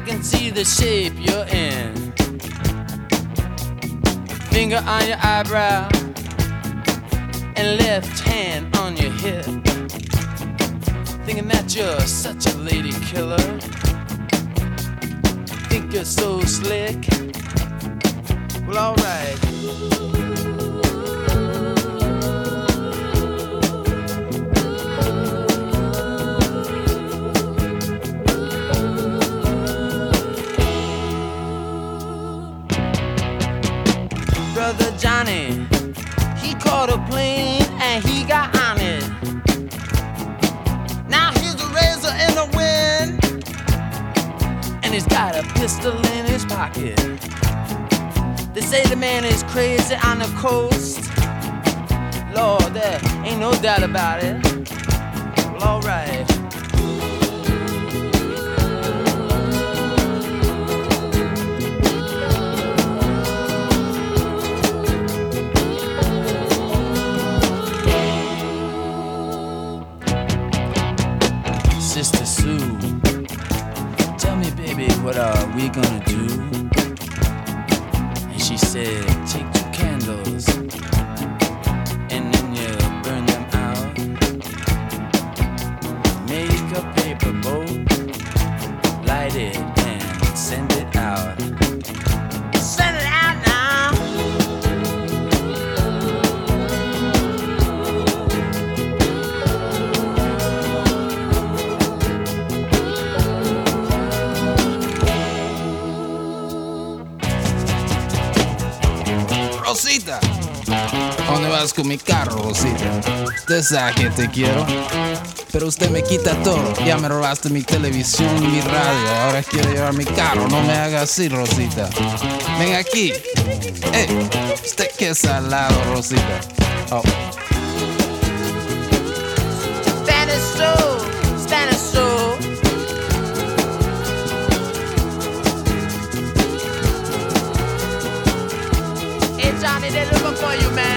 can see the shape you're in. Finger on your eyebrow and left hand on your hip. Thinking that you're such a lady killer. Think you're so slick. Well, alright. Brother Johnny, he caught a plane and he got on it. Now he's a razor in the wind, and he's got a pistol in his pocket. They say the man is crazy on the coast. Lord, there ain't no doubt about it. Well, alright. Sister Sue, tell me, baby, what are we gonna do? And she said, take 2 candles and then you burn them out. Make a paper boat, light it and send it out. Send it out now. Rosita, ¿a dónde vas con mi carro, Rosita? Usted sabe que te quiero, pero usted me quita todo. Ya me robaste mi televisión y mi radio. Ahora quiero llevar mi carro. No me haga así, Rosita. Ven aquí. Usted que es salado, Rosita. Oh. Spanish soul, Spanish soul. Hey Johnny, they're looking for you, man.